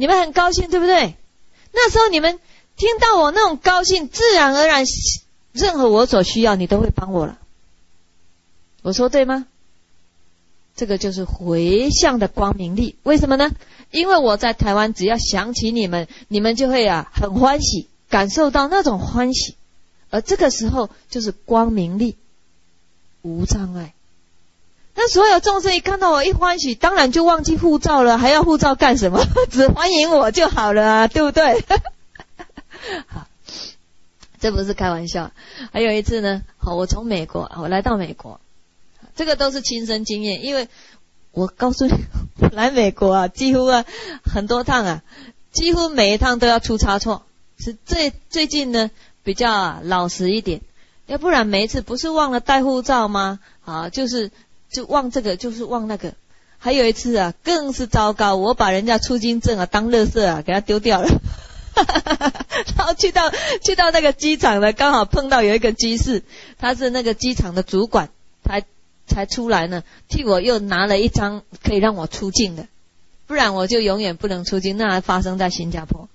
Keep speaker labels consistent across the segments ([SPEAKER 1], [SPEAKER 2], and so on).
[SPEAKER 1] 你们很高兴，对不对？那时候你们听到我那种高兴，自然而然任何我所需要你都会帮我了。我说对吗？这个就是回向的光明力。为什么呢？因为我在台湾只要想起你们，你们就会很欢喜，感受到那种欢喜，而这个时候就是光明力，无障碍。那所有众生一看到我一欢喜，当然就忘记护照了，还要护照干什么？只欢迎我就好了啊，对不对？好，这不是开玩笑。还有一次呢，我从美国，我来到美国，这个都是亲身经验，因为我告诉你，我来美国几乎很多趟几乎每一趟都要出差错。是最近呢比较老实一点，要不然每一次不是忘了带护照吗？就忘这个，就是忘那个。还有一次更是糟糕，我把人家出境证当垃圾给他丢掉了。然后去到那个机场呢，刚好碰到有一个机师，他是那个机场的主管，才出来呢，替我又拿了一张可以让我出境的，不然我就永远不能出境。那还发生在新加坡。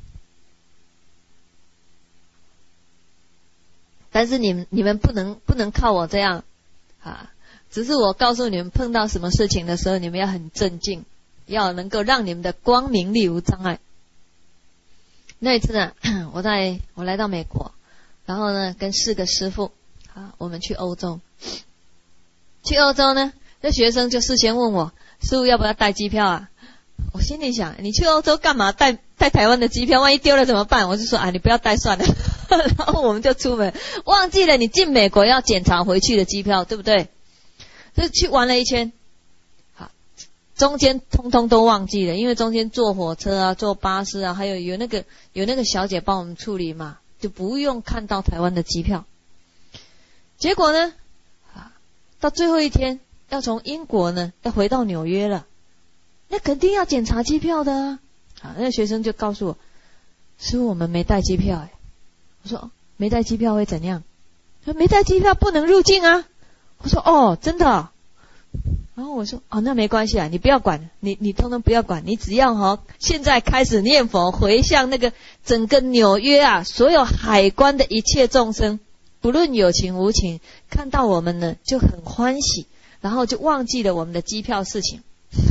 [SPEAKER 1] 但是你们不能靠我这样只是我告诉你们，碰到什么事情的时候，你们要很镇静，要能够让你们的光明力无障碍。那一次呢，我来到美国，然后呢跟4个师父我们去欧洲。去欧洲呢，这学生就事先问我，师父要不要带机票我心里想，你去欧洲干嘛带台湾的机票？万一丢了怎么办？我就说你不要带算了。然后我们就出门，忘记了你进美国要检查回去的机票，对不对？就去玩了一圈，好，中间通通都忘记了，因为中间坐火车坐巴士还有那个小姐帮我们处理嘛，就不用看到台湾的机票。结果呢，到最后一天要从英国呢要回到纽约了，那肯定要检查机票的那个学生就告诉我，师父我们没带机票我说没带机票会怎样？说没带机票不能入境我说真的然后我说那没关系你不要管，你通通不要管，你只要现在开始念佛，回向那个整个纽约所有海关的一切众生，不论有情无情，看到我们呢就很欢喜，然后就忘记了我们的机票事情。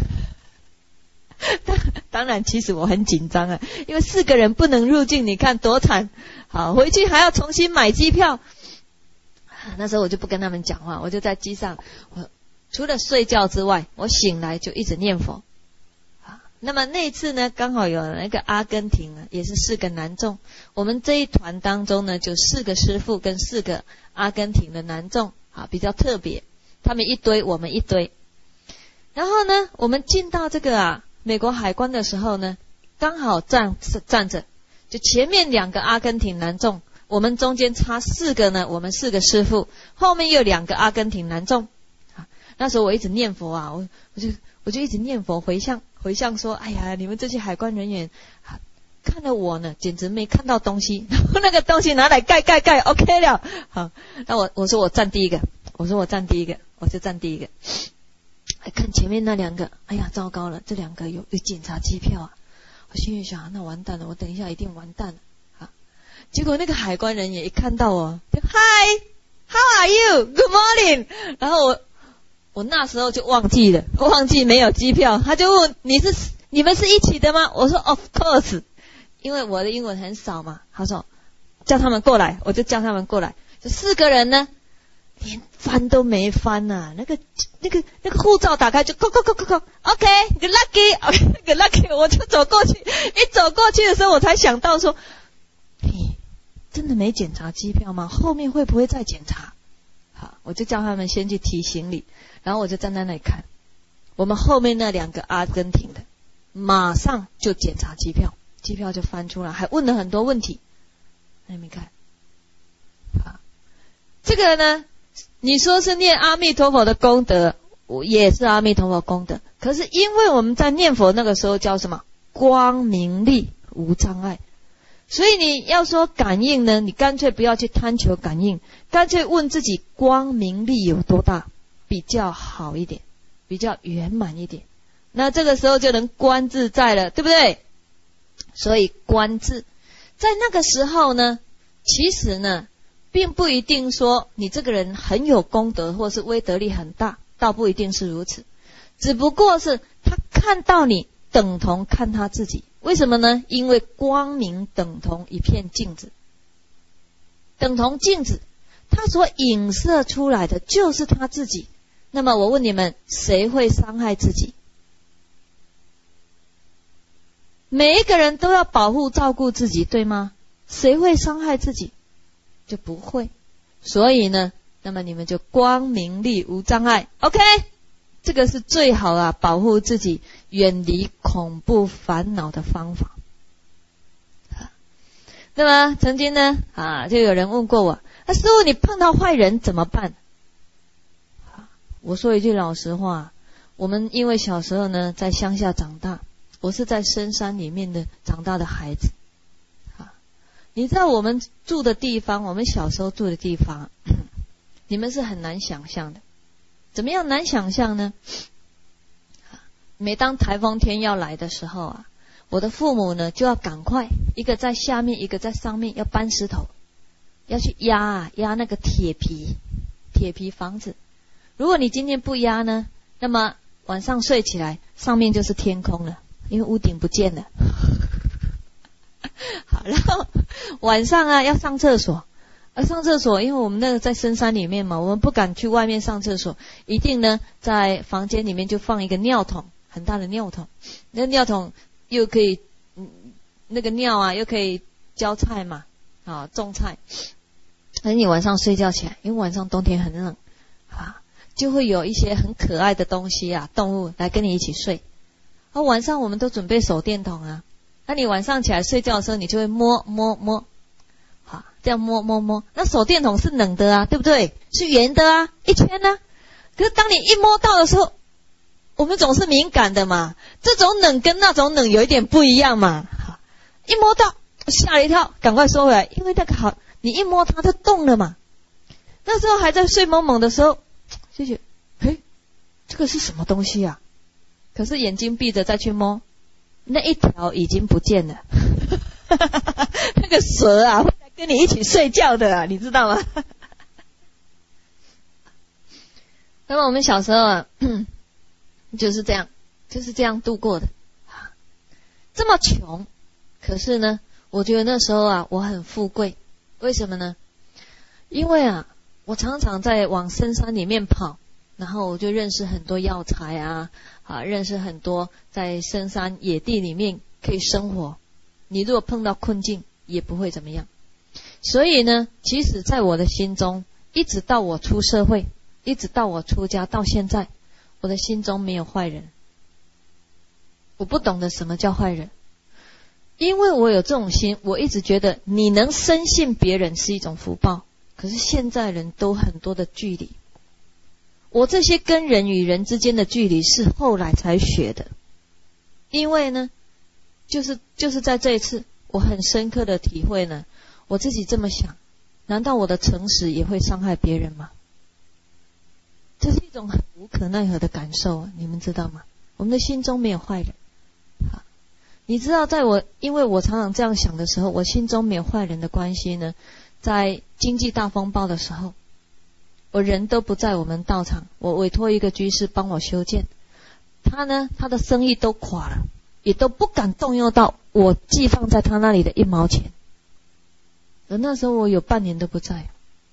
[SPEAKER 1] 当然其实我很紧张因为4个人不能入境，你看多惨。好，回去还要重新买机票。那时候我就不跟他们讲话，我就在机上，我除了睡觉之外，我醒来就一直念佛。那么那一次呢，刚好有那个阿根廷也是4个男众，我们这一团当中呢就4个师父跟4个阿根廷的男众比较特别，他们一堆我们一堆。然后呢我们进到这个美国海关的时候呢，刚好站着，就前面2个阿根廷男众，我们中间差4个呢，我们4个师父，后面又2个阿根廷男众。那时候我一直念佛我就一直念佛回向说，哎呀，你们这些海关人员看了我呢简直没看到东西，然后那个东西拿来盖 OK 了。好，那我说我站第一个，我就站第一个。看前面那2个，哎呀糟糕了，这2个有检查机票我心里想那完蛋了，我等一下一定完蛋了结果那个海关人也一看到我就 Hi How are you Good morning， 然后我那时候就忘记没有机票，他就问你们是一起的吗？我说 Of course， 因为我的英文很少嘛。他说叫他们过来，我就叫他们过来。这4个人呢连翻都没翻那个护照打开就扣 OK good lucky， 我就走过去。一走过去的时候我才想到说，真的没检查机票吗？后面会不会再检查？好，我就叫他们先去提行李，然后我就站在那里看，我们后面那2个阿根廷的马上就检查机票就翻出来，还问了很多问题。那你们看这个呢，你说是念阿弥陀佛的功德，也是阿弥陀佛功德，可是因为我们在念佛那个时候叫什么？光明力无障碍。所以你要说感应呢，你干脆不要去贪求感应，干脆问自己光明力有多大，比较好一点，比较圆满一点。那这个时候就能观自在了，对不对？ 所以观自，在那个时候呢，其实呢，并不一定说你这个人很有功德，或是威德力很大，倒不一定是如此。只不过是他看到你等同看他自己，为什么呢？因为光明等同一片镜子，等同镜子，他所影射出来的就是他自己。那么我问你们，谁会伤害自己？每一个人都要保护照顾自己，对吗？谁会伤害自己？就不会。所以呢，那么你们就光明利无障碍 OK， 这个是最好啊，保护自己远离恐怖烦恼的方法。那么曾经呢就有人问过我，师父你碰到坏人怎么办？我说一句老实话，我们因为小时候呢在乡下长大，我是在深山里面的长大的孩子。你知道我们住的地方，我们小时候住的地方，你们是很难想象的。怎么样难想象呢？每当台风天要来的时候我的父母呢就要赶快，一个在下面，一个在上面，要搬石头，要去压那个铁皮房子。如果你今天不压呢，那么晚上睡起来，上面就是天空了，因为屋顶不见了。好，然后晚上要上厕所，上厕所，因为我们那个在深山里面嘛，我们不敢去外面上厕所，一定呢在房间里面就放一个尿桶，很大的尿桶，那尿桶又可以那个尿又可以浇菜嘛，种菜。而你晚上睡觉起来，因为晚上冬天很冷就会有一些很可爱的东西动物来跟你一起睡。晚上我们都准备手电筒那你晚上起来睡觉的时候，你就会摸，这样摸。那手电筒是冷的对不对？是圆的一圈可是当你一摸到的时候，我们总是敏感的嘛，这种冷跟那种冷有一点不一样嘛。一摸到吓了一跳，赶快收回来，因为那个你一摸它就动了嘛。那时候还在睡蒙蒙的时候，就觉得这个是什么东西可是眼睛闭着再去摸，那一条已经不见了。那个蛇会来跟你一起睡觉的你知道吗？那么我们小时候就是这样度过的。这么穷，可是呢，我觉得那时候我很富贵。为什么呢？因为我常常在往深山里面跑，然后我就认识很多药材认识很多在深山野地里面可以生活。你如果碰到困境也不会怎么样。所以呢，其实在我的心中，一直到我出社会，一直到我出家到现在，我的心中没有坏人。我不懂得什么叫坏人，因为我有这种心，我一直觉得你能深信别人是一种福报。可是现在人都很多的距离，我这些跟人与人之间的距离是后来才学的。因为呢就是在这一次我很深刻的体会呢，我自己这么想，难道我的诚实也会伤害别人吗？这是一种很无可奈何的感受你们知道吗？我们的心中没有坏人你知道因为我常常这样想的时候，我心中没有坏人的关系呢，在经济大风暴的时候，我人都不在我们道场，我委托一个居士帮我修建，他的生意都垮了，也都不敢动用到我寄放在他那里的1毛钱。而那时候我有半年都不在。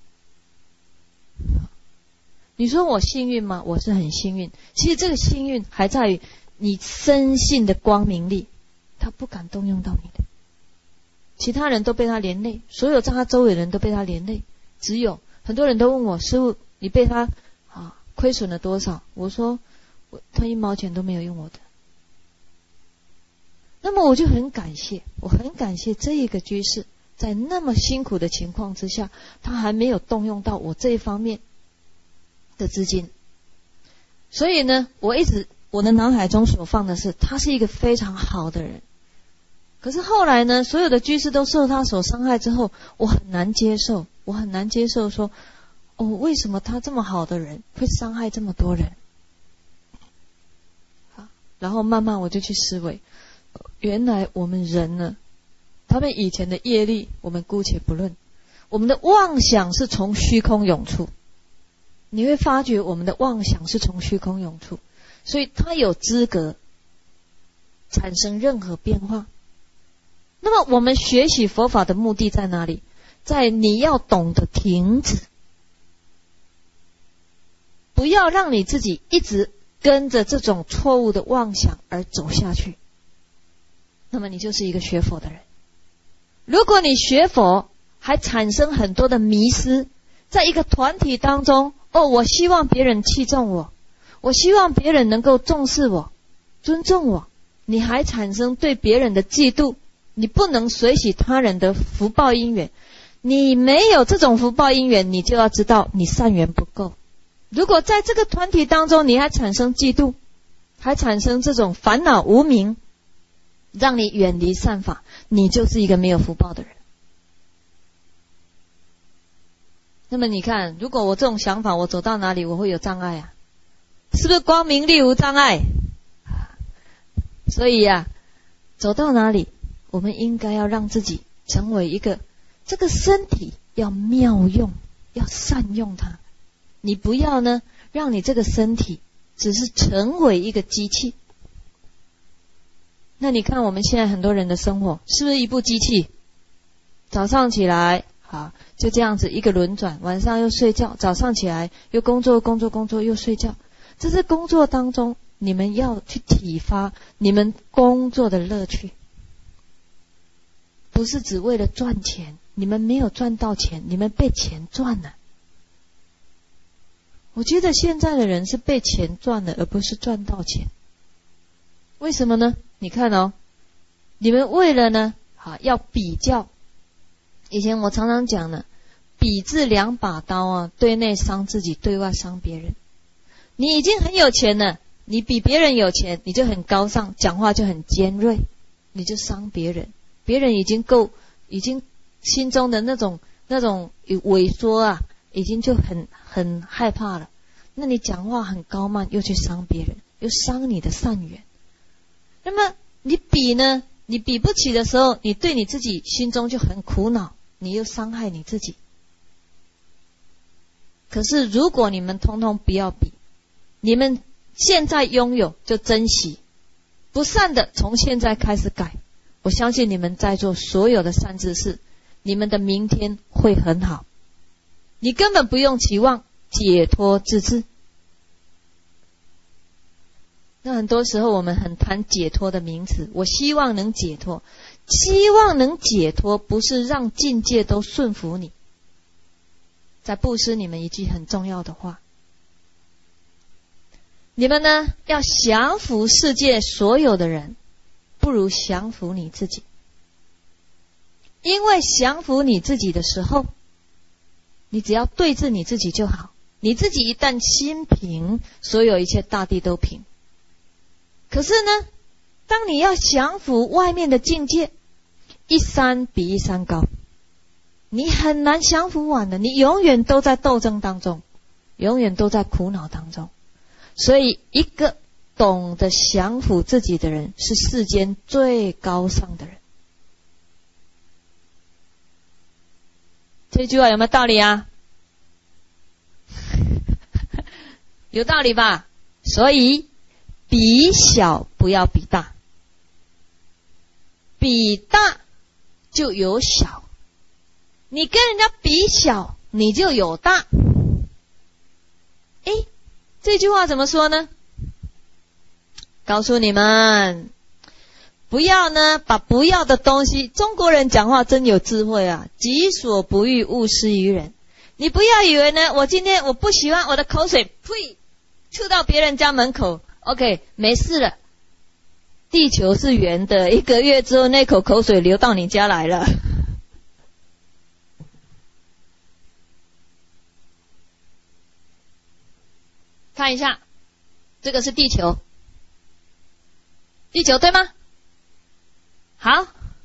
[SPEAKER 1] 你说我幸运吗？我是很幸运。其实这个幸运还在于你深信的光明力，他不敢动用到你的。其他人都被他连累，所有在他周围的人都被他连累，只有很多人都问我，师父你被他亏损了多少？我说他1毛钱都没有用我的。那么我就很感谢这一个居士，在那么辛苦的情况之下，他还没有动用到我这一方面的资金。所以呢，我的脑海中所放的是他是一个非常好的人。可是后来呢，所有的居士都受他所伤害之后，我很难接受说为什么他这么好的人会伤害这么多人。然后慢慢我就去思维， 原来我们人呢，他们以前的业力我们姑且不论，我们的妄想是从虚空涌出，你会发觉我们的妄想是从虚空涌出，所以它有资格产生任何变化。那么我们学习佛法的目的在哪里？在你要懂得停止，不要让你自己一直跟着这种错误的妄想而走下去，那么你就是一个学佛的人。如果你学佛还产生很多的迷失，在一个团体当中，我希望别人器重我，我希望别人能够重视我，尊重我，你还产生对别人的嫉妒，你不能随喜他人的福报因缘，你没有这种福报因缘，你就要知道你善缘不够。如果在这个团体当中你还产生嫉妒，还产生这种烦恼无明，让你远离善法，你就是一个没有福报的人。那么你看，如果我这种想法，我走到哪里我会有障碍啊？是不是光明利无障碍？所以走到哪里我们应该要让自己成为一个，这个身体要妙用，要善用它。你不要呢让你这个身体只是成为一个机器。那你看我们现在很多人的生活是不是一部机器？早上起来就这样子一个轮转，晚上又睡觉，早上起来又工作又睡觉。这是工作当中你们要去体发你们工作的乐趣，不是只为了赚钱。你们没有赚到钱，你们被钱赚了。我觉得现在的人是被钱赚了，而不是赚到钱。为什么呢？你看你们为了呢要比较。以前我常常讲呢，比字两把刀对内伤自己，对外伤别人。你已经很有钱了，你比别人有钱，你就很高尚，讲话就很尖锐，你就伤别人。别人已经心中的那种萎缩已经就很害怕了。那你讲话很高慢，又去伤别人，又伤你的善缘。那么你比呢？你比不起的时候，你对你自己心中就很苦恼，你又伤害你自己。可是如果你们通通不要比，你们现在拥有就珍惜，不善的从现在开始改。我相信你们在做所有的善知识，你们的明天会很好。你根本不用期望解脱自治。那很多时候我们很谈解脱的名词，我希望能解脱。希望能解脱不是让境界都顺服你。在布施你们一句很重要的话，你们呢要降服世界所有的人，不如降服你自己。因为降服你自己的时候，你只要对治你自己就好。你自己一旦心平，所有一切大地都平。可是呢，当你要降服外面的境界，一山比一山高，你很难降服完的，你永远都在斗争当中，永远都在苦恼当中。所以一个懂得降服自己的人，是世间最高尚的人。这句话有没有道理啊？有道理吧？所以比小不要比大，比大就有小。你跟人家比小，你就有大。这句话怎么说呢？告诉你们，不要呢把不要的东西，中国人讲话真有智慧啊，己所不欲，勿施于人。你不要以为呢，我今天我不喜欢我的口水，呸，吐到别人家门口 ，OK， 没事了。地球是圆的，1个月之后那口口水流到你家来了。看一下，这个是地球，地球对吗？好，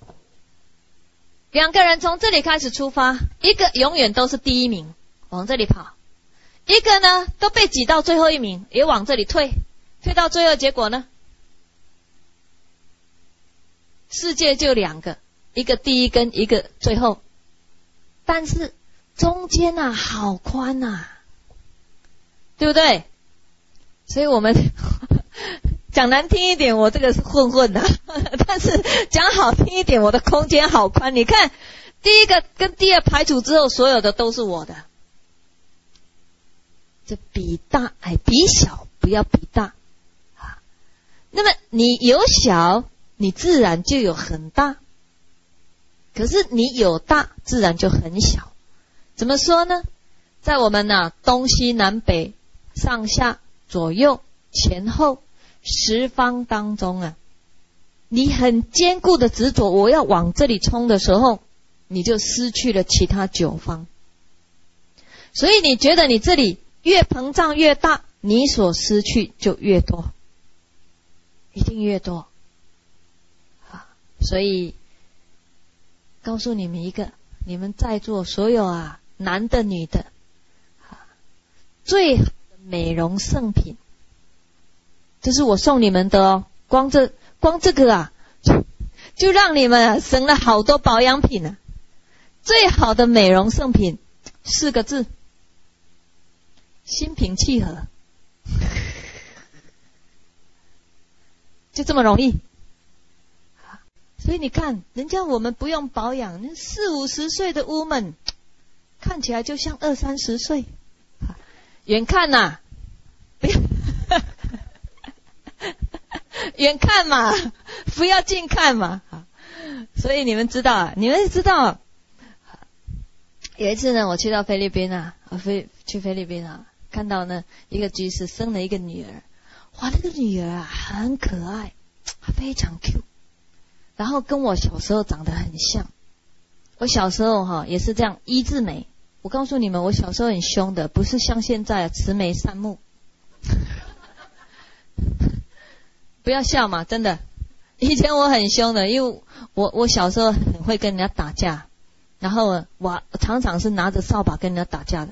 [SPEAKER 1] 两个人从这里开始出发，一个永远都是第一名，往这里跑；一个呢都被挤到最后一名，也往这里退，退到最后结果呢？ 世界就两个，一个第一根，一个最后，但是中间啊好宽啊，对不对？所以我们讲难听一点，我这个是混混的，但是讲好听一点，我的空间好宽。你看第一个跟第二排除之后，所有的都是我的。这比大比小，不要比大啊。那么你有小，你自然就有很大，可是你有大，自然就很小。怎么说呢？在我们东西南北上下左右前后十方当中啊，你很坚固的执着我要往这里冲的时候，你就失去了其他九方。所以你觉得你这里越膨胀越大，你所失去就越多，一定越多。所以告诉你们一个，你们在座所有男的女的，最好的美容圣品，这是我送你们的哦。光这个就让你们省了好多保养品啊。最好的美容圣品4个字，心平气和，就这么容易。所以你看，人家我们不用保养，那40、50岁的woman看起来就像20、30岁。远看不要远看嘛，不要近看嘛。所以你们知道有一次呢，我去到菲律宾去菲律宾看到呢一个居士生了一个女儿，哇，那个女儿很可爱，非常 Q， 然后跟我小时候长得很像。我小时候也是这样一字眉。我告诉你们，我小时候很凶的，不是像现在慈眉善目。不要笑嘛，真的。以前我很凶的，因为我小时候很会跟人家打架，然后我常常是拿着扫把跟人家打架的。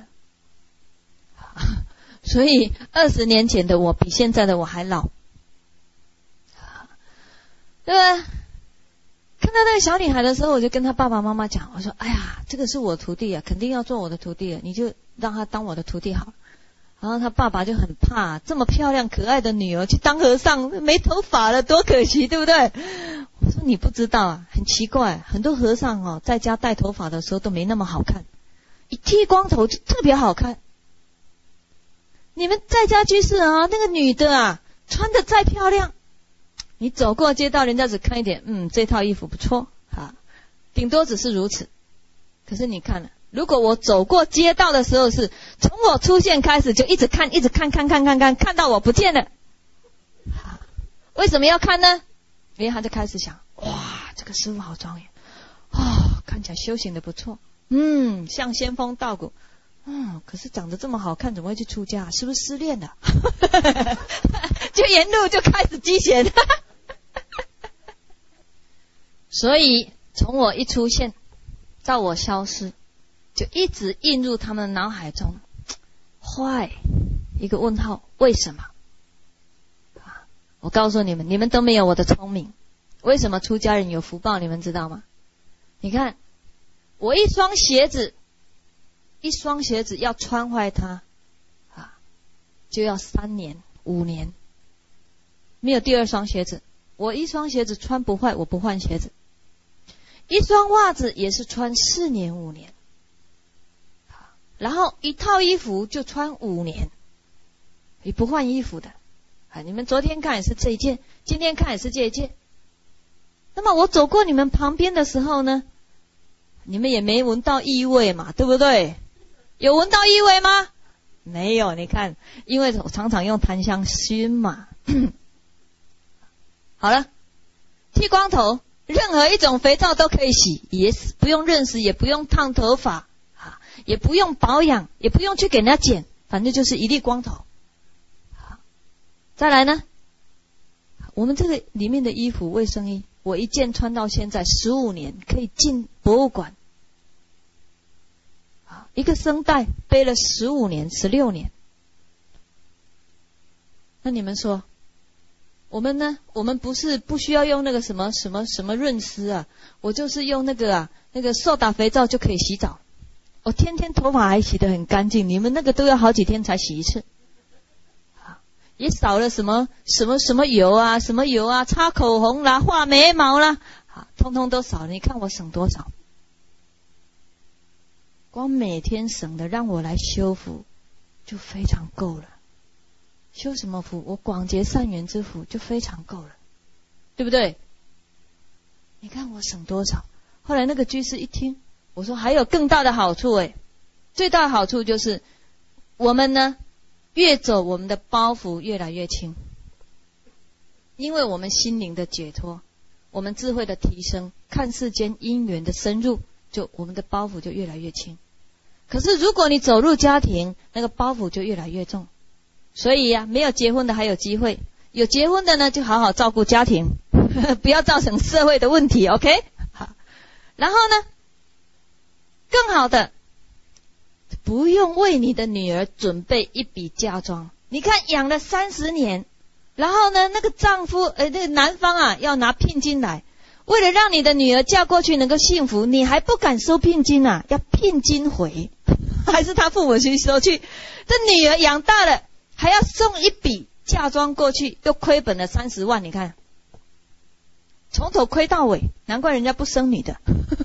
[SPEAKER 1] 所以20年前的我比现在的我还老，对吧？看到那个小女孩的时候，我就跟她爸爸妈妈讲，我说：“哎呀，这个是我徒弟肯定要做我的徒弟，你就让她当我的徒弟好。”然后她爸爸就很怕，这么漂亮可爱的女儿去当和尚，没头发了，多可惜，对不对？我说你不知道很奇怪，很多和尚在家戴头发的时候都没那么好看，一剃光头就特别好看。你们在家居士那个女的穿得再漂亮，你走过街道，人家只看一点，这套衣服不错顶多只是如此。可是你看如果我走过街道的时候，是从我出现开始就一直看看到我不见了。为什么要看呢？因为他就开始想，哇，这个师父好庄严看起来修行的不错，像仙风道骨，可是长得这么好看，怎么会去出家？是不是失恋了？就沿路就开始积嫌。所以从我一出现到我消失，就一直印入他们脑海中，坏一个问号，为什么？我告诉你们，你们都没有我的聪明。为什么出家人有福报？你们知道吗？你看，我一双鞋子要穿坏它就要3年5年，没有第二双鞋子。我一双鞋子穿不坏，我不换鞋子。一双袜子也是穿4年5年，然后一套衣服就穿5年，你不换衣服的你们昨天看也是这一件，今天看也是这一件。那么我走过你们旁边的时候呢，你们也没闻到异味嘛，对不对？有闻到异味吗？没有。你看，因为我常常用檀香熏嘛。好了，剃光头，任何一种肥皂都可以洗，也不用润湿，也不用烫头发也不用保养，也不用去给人家剪，反正就是一律光头。再来呢，我们这个里面的衣服卫生衣，我一件穿到现在15年，可以进博物馆。一个僧带背了15年16年。那你们说我们呢，我们不需要用那个什么润丝啊，我就是用那个塑打肥皂就可以洗澡。我天天头发还洗得很干净，你们那个都要好几天才洗一次。也少了什么油啊，擦口红啦，画眉毛啦，通通都少了。你看我省多少？光每天省的让我来修福就非常够了。修什么福？我广结善缘之福就非常够了，对不对？你看我省多少？后来那个居士一听，我说还有更大的好处最大的好处就是我们呢越走我们的包袱越来越轻，因为我们心灵的解脱，我们智慧的提升，看世间因缘的深入，就我们的包袱就越来越轻。可是如果你走入家庭，那个包袱就越来越重。所以没有结婚的还有机会，有结婚的呢就好好照顾家庭不要造成社会的问题 OK 好，然后呢更好的，不用为你的女儿准备一笔嫁妆。你看养了30年，然后呢那个丈夫那个男方要拿聘金来，为了让你的女儿嫁过去能够幸福，你还不敢收聘金要聘金回还是他父母去收去，这女儿养大了还要送一笔嫁妆过去，又亏本了30万，你看从头亏到尾，难怪人家不生你的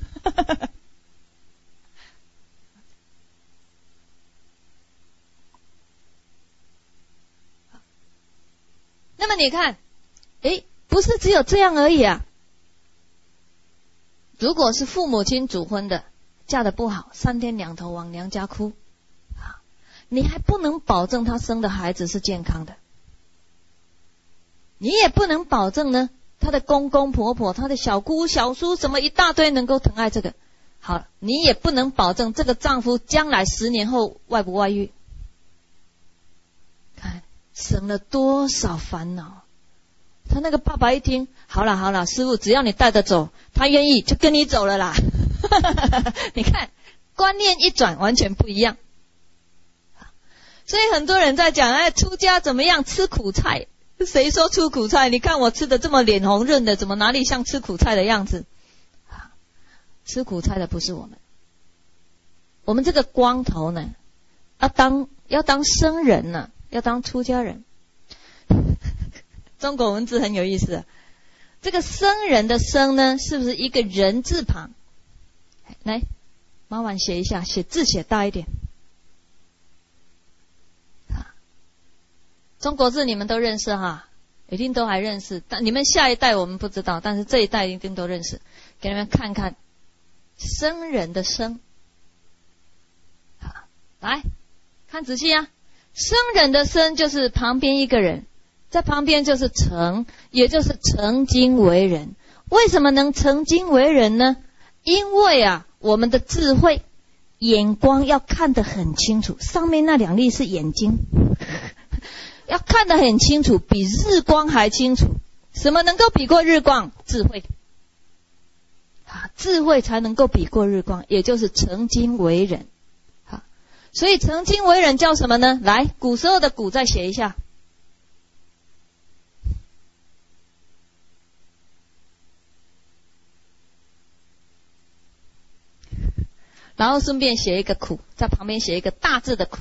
[SPEAKER 1] 那么你看不是只有这样而已如果是父母亲主婚的，嫁得不好，3天2头往娘家哭，你还不能保证他生的孩子是健康的，你也不能保证呢他的公公婆婆，他的小姑小叔什么一大堆能够疼爱这个。好，你也不能保证这个丈夫将来10年后外不外遇。看省了多少烦恼。他那个爸爸一听，好了师父，只要你带得走，他愿意就跟你走了啦你看观念一转完全不一样。所以很多人在讲出家怎么样，吃苦菜。谁说吃苦菜？你看我吃的这么脸红润的，怎么哪里像吃苦菜的样子？吃苦菜的不是我们，我们这个光头呢要当僧人呢，要当出家人中国文字很有意思这个僧人的僧呢，是不是一个人字旁？来麻烦写一下，字写大一点。中国字你们都认识一定都还认识，但你们下一代我们不知道，但是这一代一定都认识。给你们看看僧人的僧，来看仔细僧人的僧就是旁边一个人，在旁边就是成，也就是成精为人。为什么能成精为人呢？因为我们的智慧眼光要看得很清楚，上面那2粒是眼睛要看得很清楚，比日光还清楚。什么能够比过日光？智慧智慧才能够比过日光，也就是成精为人。所以成精为人叫什么呢？来，古时候的古再写一下，然后顺便写一个苦，在旁边写一个大字的苦。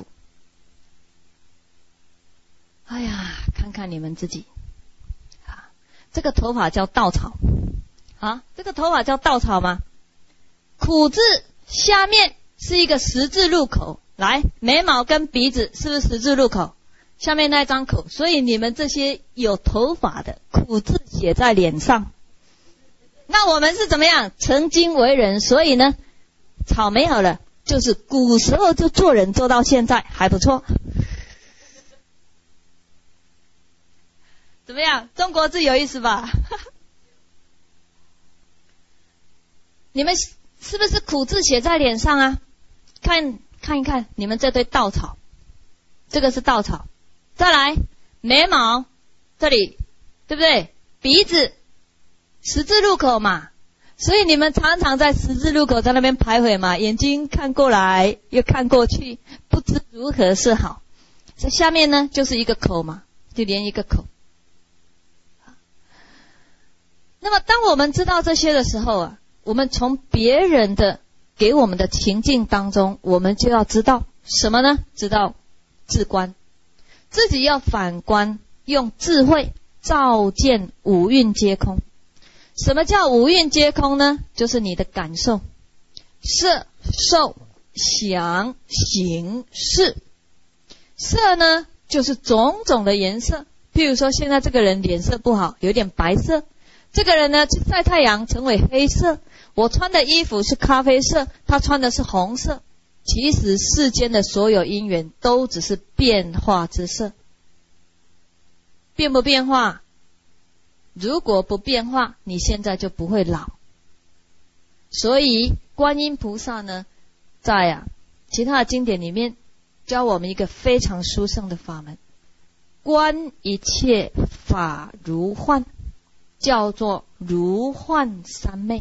[SPEAKER 1] 哎呀，看看你们自己这个头发叫稻草这个头发叫稻草吗？苦字下面是一个十字路口，来，眉毛跟鼻子是不是十字路口？下面那张口，所以你们这些有头发的，苦字写在脸上。那我们是怎么样？成精为人，所以呢草没有了，就是古时候就做人做到现在还不错。怎么样？中国字有意思吧你们是不是苦字写在脸上看一看你们这堆稻草，这个是稻草。再来眉毛这里，对不对？鼻子十字路口嘛，所以你们常常在十字路口在那边徘徊嘛，眼睛看过来又看过去，不知如何是好。这下面呢就是一个口嘛，就连一个口。 那么当我们知道这些的时候啊，我们从别人的给我们的情境当中，我们就要知道什么呢？知道自观，自己要反观，用智慧照见五蕴皆空。什么叫五蕴皆空呢？就是你的感受，色、受、想、行、识。色呢，就是种种的颜色。譬如说，现在这个人脸色不好，有点白色。这个人呢，去晒太阳成为黑色。我穿的衣服是咖啡色，他穿的是红色。其实世间的所有因缘都只是变化之色。变不变化？如果不变化，你现在就不会老。所以观音菩萨呢，在其他的经典里面教我们一个非常殊胜的法门，观一切法如幻，叫做如幻三昧。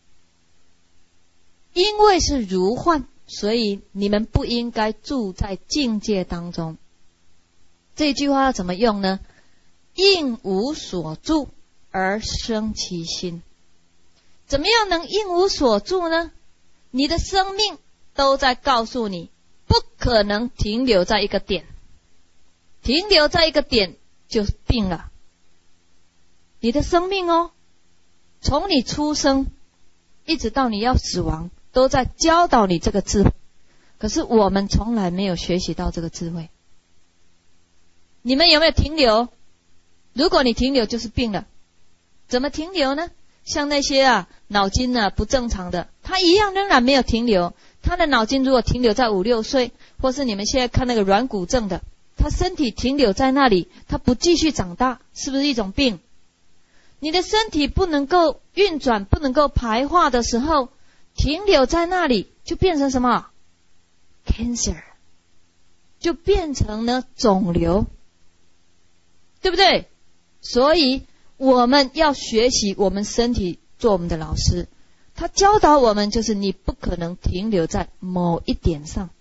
[SPEAKER 1] 因为是如幻，所以你们不应该住在境界当中。这句话要怎么用呢？应无所住而生其心。怎么样能应无所住呢？你的生命都在告诉你，不可能停留在一个点，停留在一个点就病了。你的生命从你出生一直到你要死亡，都在教导你这个智慧。可是我们从来没有学习到这个智慧。你们有没有停留？如果你停留就是病了。怎么停留呢？像那些脑筋不正常的，他一样仍然没有停留。他的脑筋如果停留在5、6岁，或是你们现在看那个软骨症的，他身体停留在那里，他不继续长大，是不是一种病？你的身体不能够运转，不能够排化的时候，停留在那里就变成什么？ cancer， 就变成了肿瘤，对不对？所以我们要学习我们身体做我们的老师，他教导我们就是你不可能停留在某一点上。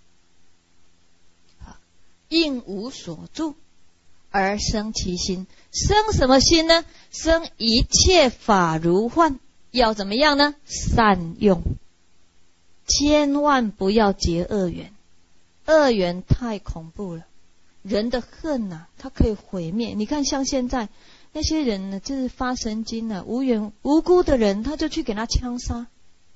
[SPEAKER 1] 应无所住而生其心。生什么心呢？生一切法如幻。要怎么样呢？善用。千万不要结恶缘，恶缘太恐怖了。人的恨它可以毁灭。你看像现在那些人呢，就是发神经无缘无辜的人，他就去给他枪杀。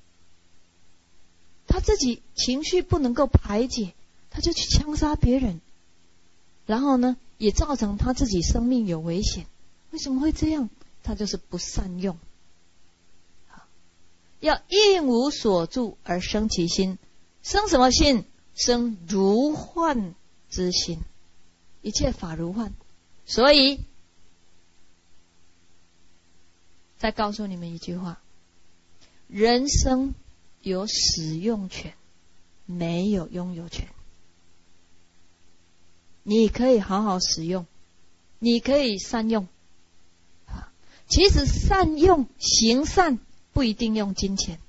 [SPEAKER 1] 他自己情绪不能够排解，他就去枪杀别人，然后呢，也造成他自己生命有危险。为什么会这样？他就是不善用。要应无所住而生其心。生什么心？生如幻之心。一切法如幻。所以再告诉你们一句话，人生有使用权，没有拥有权。你可以好好使用，你可以善用。其实善用行善不一定用金钱，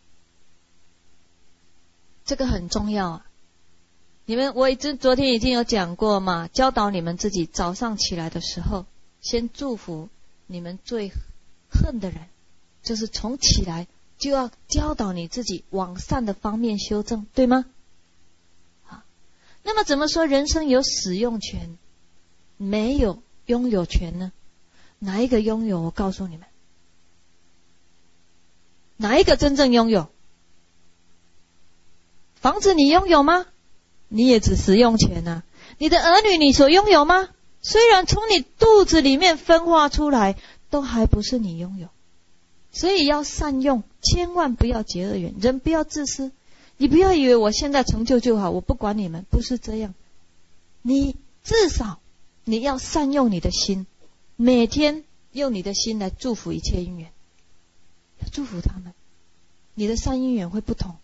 [SPEAKER 1] 这个很重要我昨天已经有讲过嘛，教导你们自己早上起来的时候，先祝福你们最恨的人，就是从起来就要教导你自己往善的方面修正，对吗？那么怎么说人生有使用权，没有拥有权呢？哪一个拥有？我告诉你们，哪一个真正拥有？房子你拥有吗？你也只使用权你的儿女你所拥有吗？虽然从你肚子里面分化出来，都还不是你拥有。所以要善用，千万不要结恶缘。人不要自私，你不要以为我现在成就就好，我不管你们，不是这样。你至少你要善用你的心，每天用你的心来祝福一切因缘，要祝福他们，你的善因缘会不同。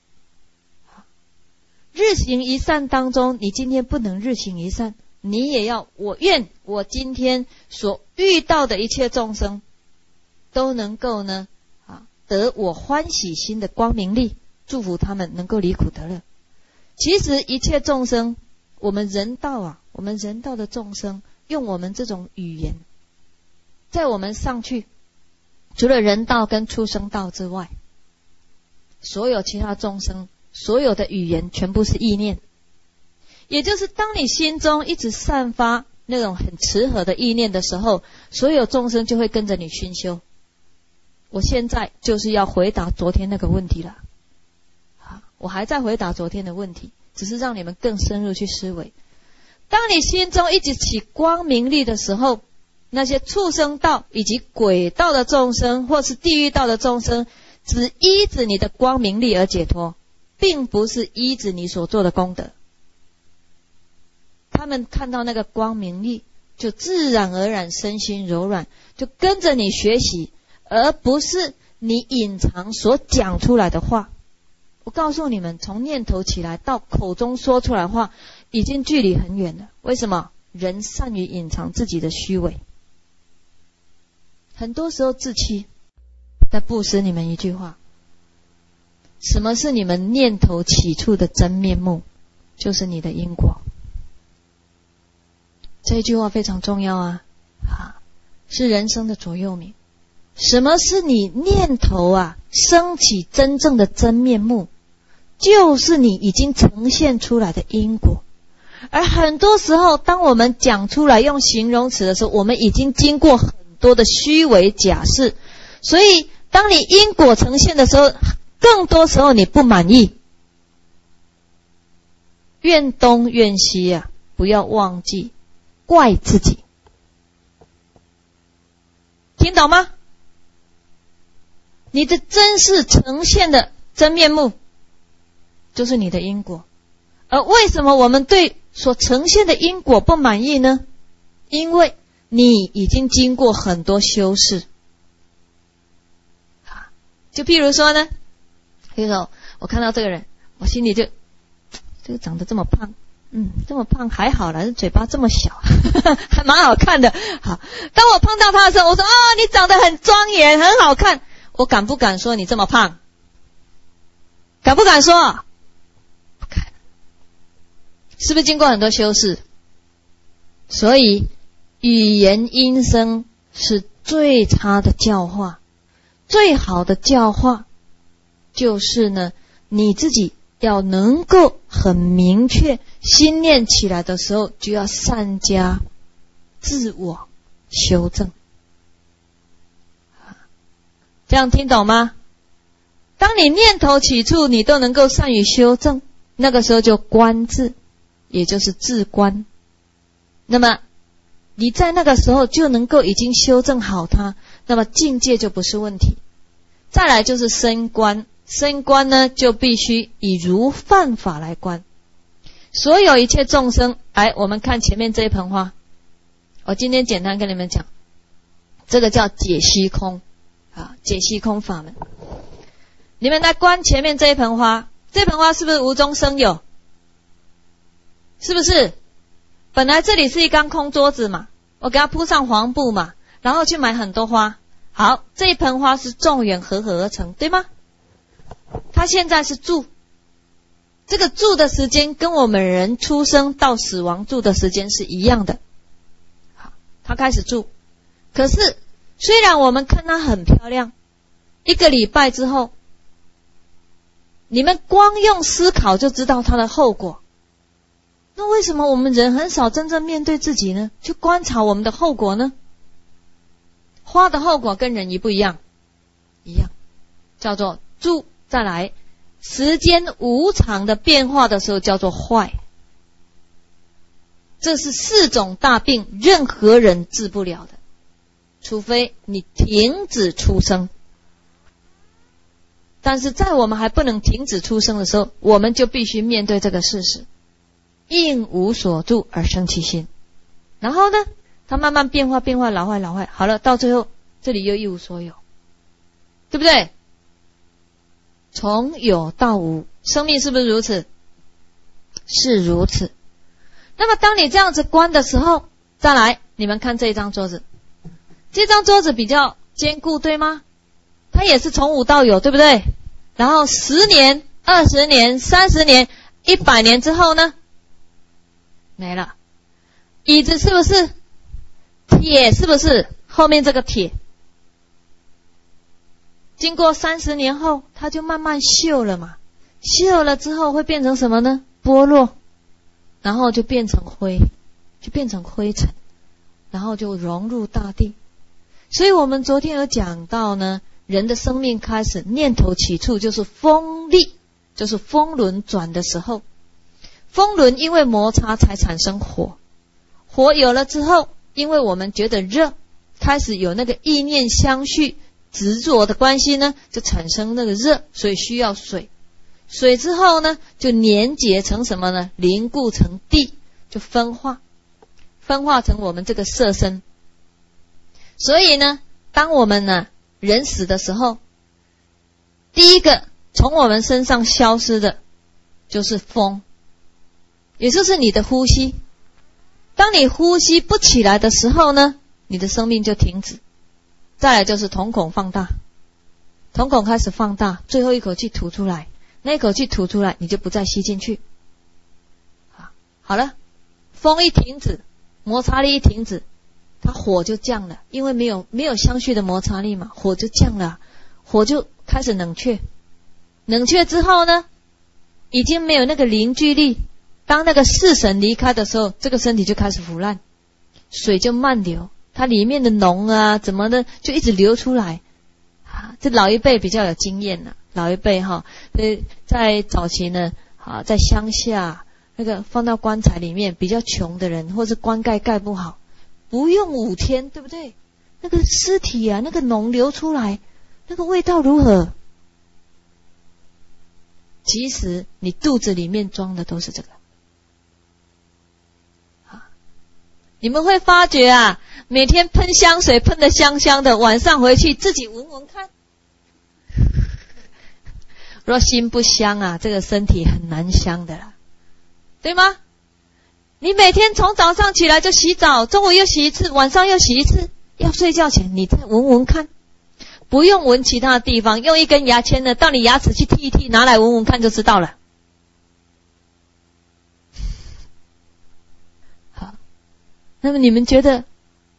[SPEAKER 1] 日行一善当中，你今天不能日行一善，你也要我愿我今天所遇到的一切众生都能够呢得我欢喜心的光明力，祝福他们能够离苦得乐。其实一切众生，我们人道的众生，用我们这种语言，在我们上去除了人道跟畜生道之外，所有其他众生，所有的语言全部是意念。也就是当你心中一直散发那种很慈和的意念的时候，所有众生就会跟着你熏修。我现在就是要回答昨天那个问题了。我还在回答昨天的问题，只是让你们更深入去思维。当你心中一直起光明力的时候，那些畜生道以及鬼道的众生或是地狱道的众生，只依止你的光明力而解脱，并不是依止你所做的功德。他们看到那个光明力，就自然而然身心柔软，就跟着你学习，而不是你隐藏所讲出来的话。我告诉你们，从念头起来到口中说出来的话，已经距离很远了。为什么？人善于隐藏自己的虚伪，很多时候自欺。再布施你们一句话，什么是你们念头起处的真面目？就是你的因果。这一句话非常重要啊，是人生的座右铭。什么是你念头升起真正的真面目？就是你已经呈现出来的因果。而很多时候当我们讲出来用形容词的时候，我们已经经过很多的虚伪假设，所以当你因果呈现的时候，更多时候你不满意，怨东怨西不要忘记怪自己。听懂吗？你的真实呈现的真面目就是你的因果。而为什么我们对所呈现的因果不满意呢？因为你已经经过很多修饰。就譬如说呢，我看到这个人，我心里就这个长得这么胖，这么胖还好啦，嘴巴这么小还蛮好看的。好，当我碰到他的时候，我说你长得很庄严很好看，我敢不敢说你这么胖？敢不敢说？不敢。是不是经过很多修饰？所以语言音声是最差的教化。最好的教化就是呢，你自己要能够很明确，心念起来的时候就要善加自我修正。这样听懂吗？当你念头起处你都能够善于修正，那个时候就观自，也就是自观。那么你在那个时候就能够已经修正好它，那么境界就不是问题。再来就是身观，身观呢就必须以如犯法来观。所有一切众生，我们看前面这一盆花，我今天简单跟你们讲，这个叫解析空解析空法门。你们来观前面这一盆花，这盆花是不是无中生有？是不是？本来这里是一张空桌子嘛，我给它铺上黄布嘛，然后去买很多花。好，这一盆花是众缘合而成，对吗？它现在是住，这个住的时间跟我们人出生到死亡住的时间是一样的。好，它开始住，可是虽然我们看它很漂亮，一个礼拜之后，你们光用思考就知道它的后果。那为什么我们人很少真正面对自己呢？去观察我们的后果呢？花的后果跟人一不一样？一样，叫做住。再来，时间无常的变化的时候叫做坏。这是4种大病，任何人治不了的，除非你停止出生。但是在我们还不能停止出生的时候，我们就必须面对这个事实，应无所住而生其心。然后呢，它慢慢变化，老坏，好了，到最后这里又一无所有，对不对？从有到无，生命是不是如此？是如此。那么当你这样子观的时候，再来你们看这张桌子，这张桌子比较坚固，对吗？它也是从无到有，对不对？然后10年、20年、30年、100年之后呢，没了。椅子是不是？铁是不是？后面这个铁经过30年后，它就慢慢锈了嘛。锈了之后会变成什么呢？剥落，然后就变成灰，就变成灰尘，然后就融入大地。所以我们昨天有讲到呢，人的生命开始念头起处就是风力，就是风轮转的时候。风轮因为摩擦才产生火，火有了之后，因为我们觉得热，开始有那个意念相续执着的关系呢，就产生那个热，所以需要水。水之后呢，就粘结成什么呢？凝固成地，就分化成我们这个色身。所以呢，当我们呢人死的时候，第一个从我们身上消失的就是风，也就是你的呼吸。当你呼吸不起来的时候呢，你的生命就停止。再来就是瞳孔放大，瞳孔开始放大，最后一口气吐出来，那一口气吐出来，你就不再吸进去。好了，风一停止，摩擦力一停止，它火就降了，因为没有相续的摩擦力嘛，火就降了，火就开始冷却。冷却之后呢，已经没有那个凝聚力，当那个四神离开的时候，这个身体就开始腐烂，水就慢流，它里面的脓啊怎么的就一直流出来。这老一辈比较有经验了，老一辈在早期呢，在乡下那个放到棺材里面，比较穷的人或是棺盖盖不好，不用5天，对不对？那个尸体啊，那个脓流出来，那个味道如何？其实你肚子里面装的都是这个。你们会发觉啊，每天喷香水喷得香香的，晚上回去自己闻闻看。若心不香啊，这个身体很难香的啦，对吗？你每天从早上起来就洗澡，中午又洗一次，晚上又洗一次，要睡觉前你再闻闻看，不用闻其他的地方，用一根牙签呢，到你牙齿去剔一剔，拿来闻闻看就知道了。好，那么你们觉得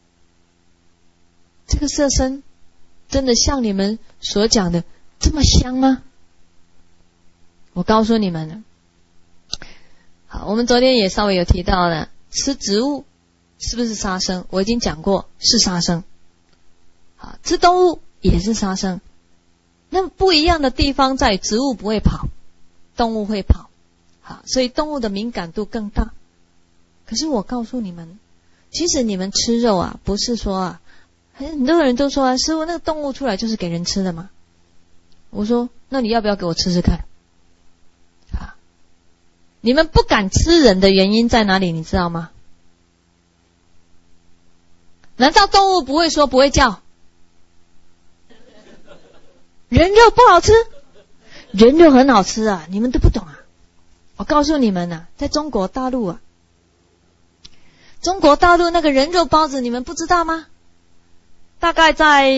[SPEAKER 1] 这个色身真的像你们所讲的这么香吗？我告诉你们了。好，我们昨天也稍微有提到了，吃植物是不是杀生？我已经讲过是杀生。好，吃动物也是杀生。那么不一样的地方在于植物不会跑，动物会跑。好，所以动物的敏感度更大。可是我告诉你们，其实你们吃肉啊，不是说啊，很多人都说啊，师父那个动物出来就是给人吃的嘛。我说，那你要不要给我吃吃看？你们不敢吃人的原因在哪里？你知道吗？难道动物不会说不会叫？人肉不好吃？人肉很好吃啊，你们都不懂啊。我告诉你们啊，在中国大陆啊，中国大陆那个人肉包子你们不知道吗？大概在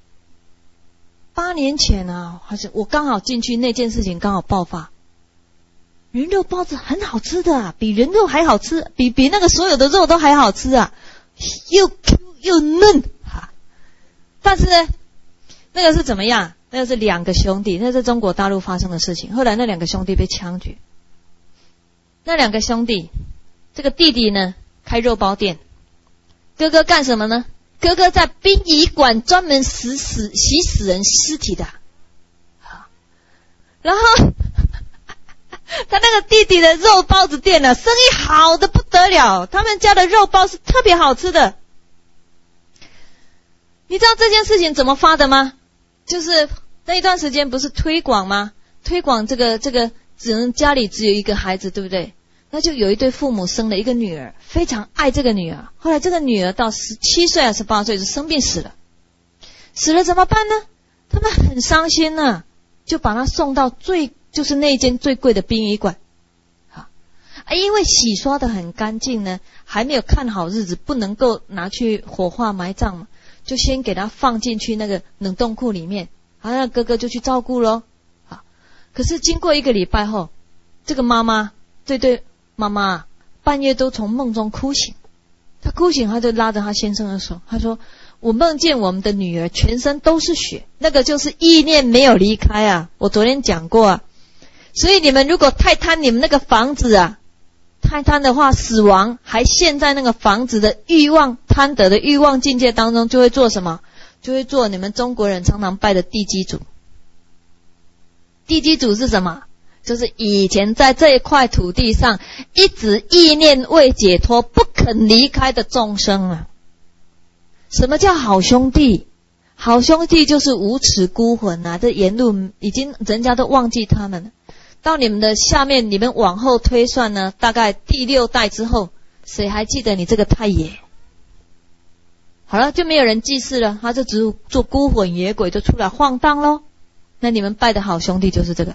[SPEAKER 1] 8年前啊，还是我刚好进去那件事情刚好爆发。人肉包子很好吃的啊，比人肉还好吃，比那个所有的肉都还好吃啊，又 Q 又嫩哈。但是呢，那个是怎么样？那个是2个兄弟，那是中国大陆发生的事情。后来那2个兄弟被枪决。那2个兄弟，这个弟弟呢开肉包店，哥哥干什么呢？哥哥在殡仪馆专门洗死人尸体的。好，然后他那个弟弟的肉包子店呢，生意好的不得了，他们家的肉包是特别好吃的。你知道这件事情怎么发的吗？就是那一段时间不是推广吗？推广这个只能家里只有一个孩子，对不对？那就有一对父母生了一个女儿，非常爱这个女儿。后来这个女儿到17岁还是18岁就生病死了。死了怎么办呢？他们很伤心呢，就把她送到就是那一间最贵的殡仪馆。因为洗刷得很干净呢，还没有看好日子，不能够拿去火化埋葬嘛，就先给他放进去那个冷冻库里面。好，那哥哥就去照顾咯。好，可是经过1个礼拜后，这个妈妈，这对妈妈半夜都从梦中哭醒。她哭醒，她就拉着她先生的手，她说： 我梦见我们的女儿全身都是血，那个就是意念没有离开啊，我昨天讲过啊。所以你们如果太贪你们那个房子啊，太贪的话，死亡还陷在那个房子的欲望贪得的欲望境界当中，就会做什么？就会做你们中国人常常拜的地基主。地基主是什么？就是以前在这一块土地上一直意念未解脱不肯离开的众生啊。什么叫好兄弟？好兄弟就是无耻孤魂啊，这沿路已经人家都忘记他们了。到你们的下面，你们往后推算呢，大概第6代之后，谁还记得你这个太爷？好了，就没有人祭祀了，他就只做孤魂野鬼，就出来晃荡咯。那你们拜的好兄弟就是这个，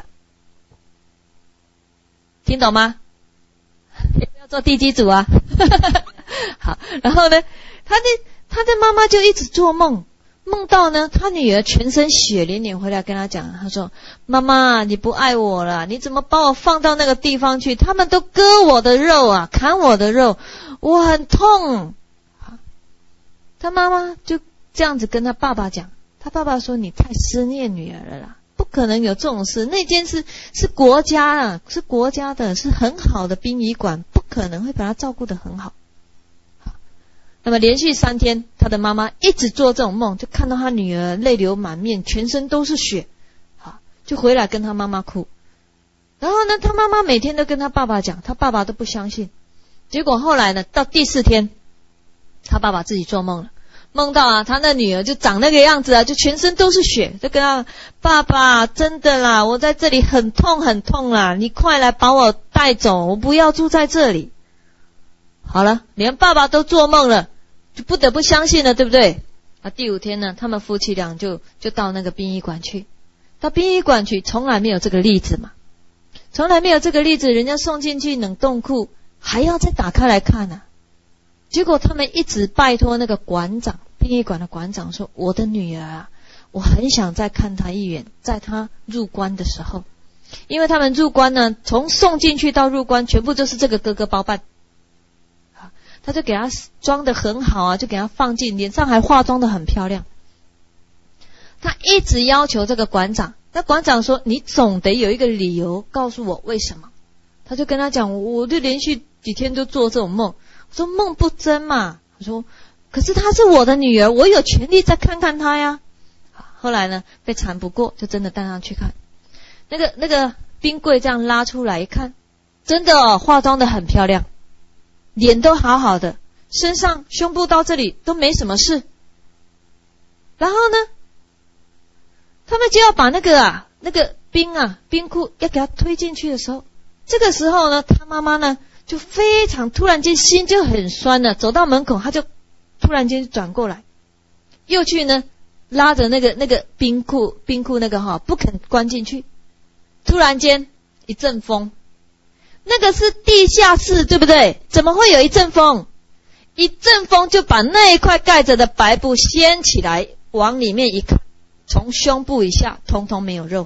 [SPEAKER 1] 听懂吗？也不要做地基主啊。好，然后呢，他的妈妈就一直做梦，梦到呢，他女儿全身血淋淋回来跟他讲，他说：妈妈，你不爱我了，你怎么把我放到那个地方去？他们都割我的肉啊，砍我的肉，我很痛。他妈妈就这样子跟他爸爸讲，他爸爸说：你太思念女儿了啦，不可能有这种事，那件事是国家啊，是国家的，是很好的殡仪馆，不可能会把他照顾得很好。那么连续3天，他的妈妈一直做这种梦，就看到他女儿泪流满面，全身都是血，就回来跟他妈妈哭。然后呢，他妈妈每天都跟他爸爸讲，他爸爸都不相信。结果后来呢，到第4天，他爸爸自己做梦了，梦到啊，他那女儿就长那个样子啊，就全身都是血，就跟他爸爸，真的啦，我在这里很痛很痛啦，你快来把我带走，我不要住在这里。好了，连爸爸都做梦了，就不得不相信了，对不对？第5天呢，他们夫妻俩就到那个殡仪馆去。到殡仪馆去，从来没有这个例子嘛，从来没有这个例子，人家送进去冷冻库，还要再打开来看啊。结果他们一直拜托那个馆长，殡仪馆的馆长说：我的女儿啊，我很想再看她一眼，在她入关的时候，因为他们入关呢，从送进去到入关，全部就是这个哥哥包办。他就给他装得很好啊，就给他放进，脸上还化妆得很漂亮。他一直要求这个馆长，那馆长说：你总得有一个理由告诉我为什么。他就跟他讲：我就连续几天都做这种梦。我说：梦不真嘛。我说：可是她是我的女儿，我有权利再看看她呀。后来呢，被缠不过，就真的带上去看。那个冰柜这样拉出来一看，真的哦，化妆得很漂亮，脸都好好的，身上胸部到这里都没什么事。然后呢，他们就要把那个冰库要给他推进去的时候，这个时候呢，他妈妈呢就非常突然间心就很酸了，走到门口他就突然间转过来，又去呢拉着那个冰库那个不肯关进去。突然间一阵风，那个是地下室对不对？怎么会有一阵风？一阵风就把那一块盖着的白布掀起来，往里面一看，从胸部以下通通没有肉。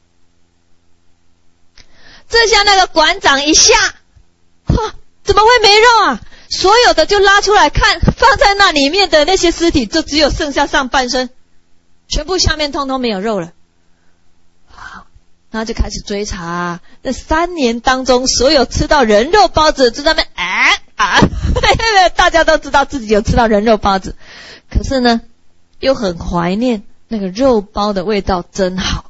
[SPEAKER 1] 这下那个馆长一下，怎么会没肉啊？所有的就拉出来看，放在那里面的那些尸体就只有剩下上半身，全部下面通通没有肉了。然后就开始追查，那3年当中所有吃到人肉包子就在那边大家都知道自己有吃到人肉包子，可是呢又很怀念那个肉包的味道真好。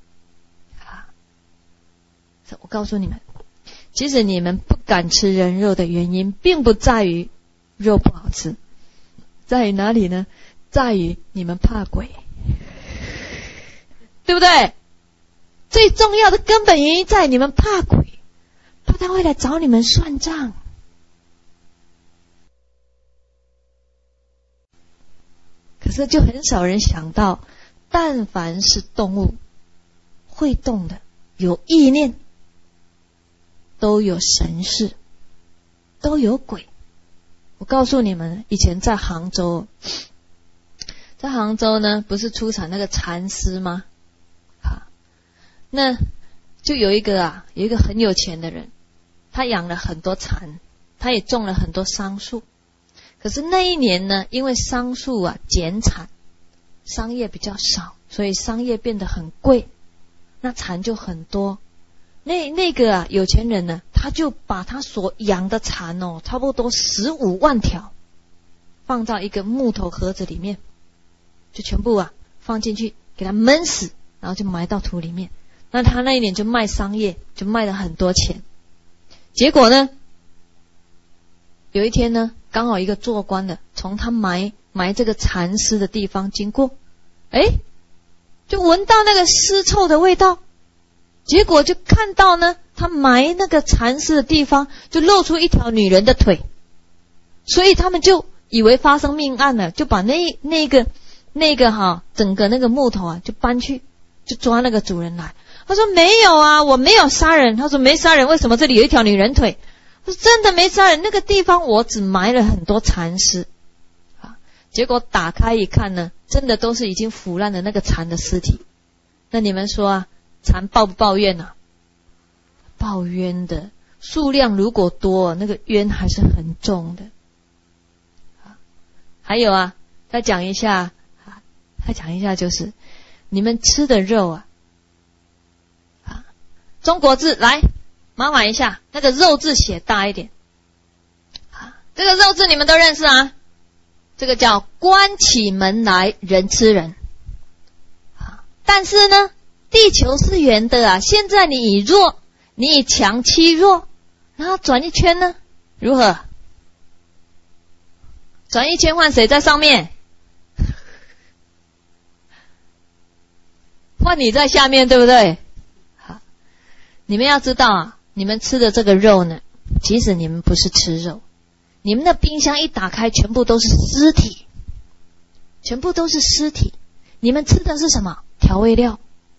[SPEAKER 1] 我告诉你们，其实你们不敢吃人肉的原因并不在于肉不好吃，在于哪里呢？在于你们怕鬼，对不对？最重要的根本原因在你们怕鬼，怕他会来找你们算账。可是就很少人想到，但凡是动物会动的，有意念，都有神识，都有鬼。我告诉你们，以前在杭州呢，不是出产那个蚕丝吗？那就有一个很有钱的人，他养了很多蚕，他也种了很多桑树。 可是那一年呢，因为桑树啊减产，桑叶比较少，所以桑叶变得很贵，那蚕就很多。那个啊有钱人呢，他就把他所养的蚕差不多15万条，放到一个木头盒子里面，就全部啊放进去，给它闷死，然后就埋到土里面。那他那一年就卖桑叶，就卖了很多钱。结果呢，有一天呢，刚好一个做官的从他埋这个蚕丝的地方经过，就闻到那个尸臭的味道。结果就看到呢，他埋那个蚕丝的地方就露出一条女人的腿，所以他们就以为发生命案了，就把那个整个那个木头啊就搬去，就抓那个主人来。他说没有啊，我没有杀人。他说没杀人，为什么这里有一条女人腿？他说真的没杀人，那个地方我只埋了很多蚕丝。结果打开一看呢，真的都是已经腐烂的那个蚕的尸体。那你们说啊，蚕抱不抱怨啊？抱冤的，数量如果多，那个冤还是很重的。还有啊，再讲一下就是你们吃的肉啊，中国字来麻烦一下，那个肉字写大一点。这个肉字你们都认识啊，这个叫关起门来人吃人。但是呢，地球是圆的啊，现在你以强欺弱，然后转一圈呢，如何？转一圈换谁在上面？换你在下面，对不对？好，你们要知道啊，你们吃的这个肉呢，其实你们不是吃肉，你们的冰箱一打开，全部都是尸体，全部都是尸体。你们吃的是什么？调味料。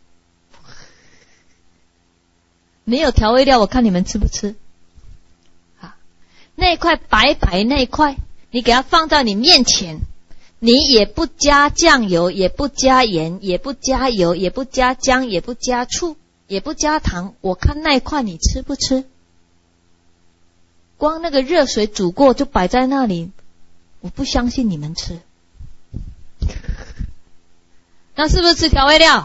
[SPEAKER 1] 没有调味料，我看你们吃不吃？那块白白那块，你给它放到你面前，你也不加酱油，也不加盐，也不加油，也不加姜，也不加醋，也不加糖，我看那块你吃不吃？光那个热水煮过就摆在那里，我不相信你们吃。那是不是吃调味料？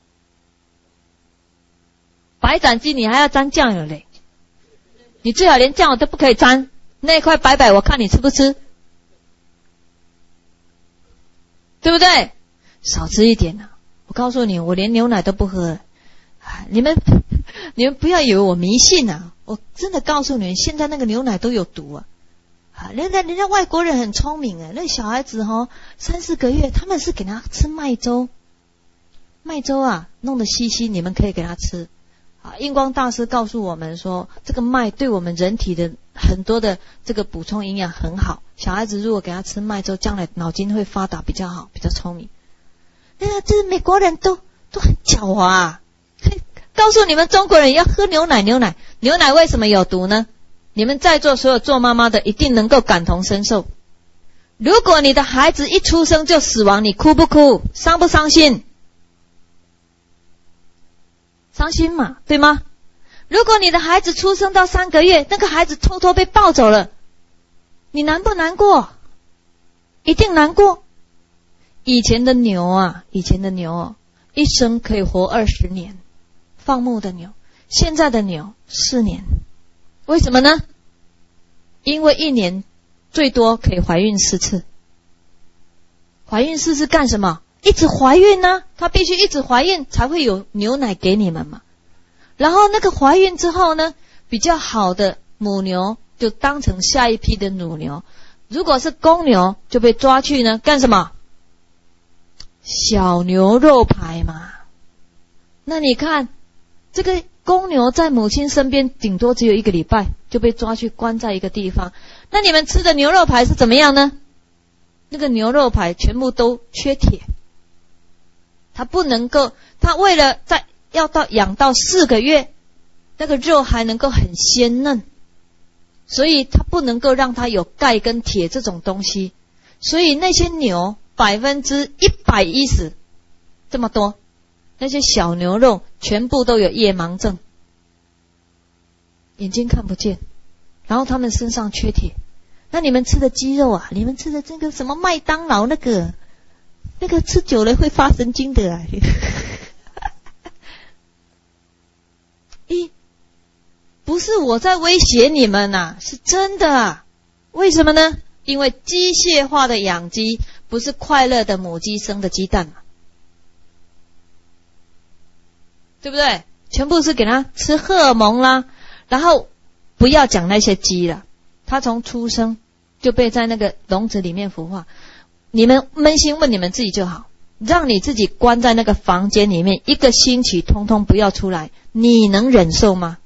[SPEAKER 1] 白斩鸡你还要沾酱油嘞，你最好连酱油都不可以沾。那块白白我看你吃不吃，对不对？少吃一点啊！我告诉你，我连牛奶都不喝。你们不要以为我迷信啊，我真的告诉你们，现在那个牛奶都有毒啊！人家外国人很聪明啊，那小孩子3、4个月，他们是给他吃麦粥啊，弄得稀稀，你们可以给他吃。印光大师告诉我们说，这个麦对我们人体的很多的这个补充营养很好，小孩子如果给他吃麦粥，将来脑筋会发达比较好，比较聪明。这美国人都很狡猾啊，告诉你们中国人要喝牛奶为什么有毒呢？你们在座所有做妈妈的一定能够感同身受。如果你的孩子一出生就死亡，你哭不哭？伤不伤心？伤心嘛，对吗？如果你的孩子出生到3个月，那个孩子偷偷被抱走了，你难不难过？一定难过。以前的牛一生可以活20年，放牧的牛。现在的牛4年，为什么呢？因为1年最多可以怀孕4次。怀孕4次干什么？一直怀孕啊，她必须一直怀孕才会有牛奶给你们嘛。然后那个怀孕之后呢，比较好的母牛就当成下一批的乳牛，如果是公牛就被抓去呢干什么？小牛肉排嘛。那你看这个公牛在母亲身边顶多只有1个礼拜，就被抓去关在一个地方。那你们吃的牛肉排是怎么样呢？那个牛肉排全部都缺铁，它不能够，它为了养到4个月，那个肉还能够很鲜嫩，所以它不能够让它有钙跟铁这种东西。所以那些牛110%这么多，那些小牛肉全部都有夜盲症，眼睛看不见，然后他们身上缺铁。 那你们吃的鸡肉啊，你们吃的这个什么麦当劳那个吃久了会发神经的啊。不是我在威胁你们啊，是真的啊。为什么呢？因为机械化的养鸡不是快乐的母鸡生的鸡蛋嘛，对不对？全部是给它吃荷尔蒙啦，然后不要讲那些鸡了，它从出生就被在那个笼子里面孵化。你们扪心问你们自己就好，让你自己关在那个房间里面1个星期，通通不要出来，你能忍受吗？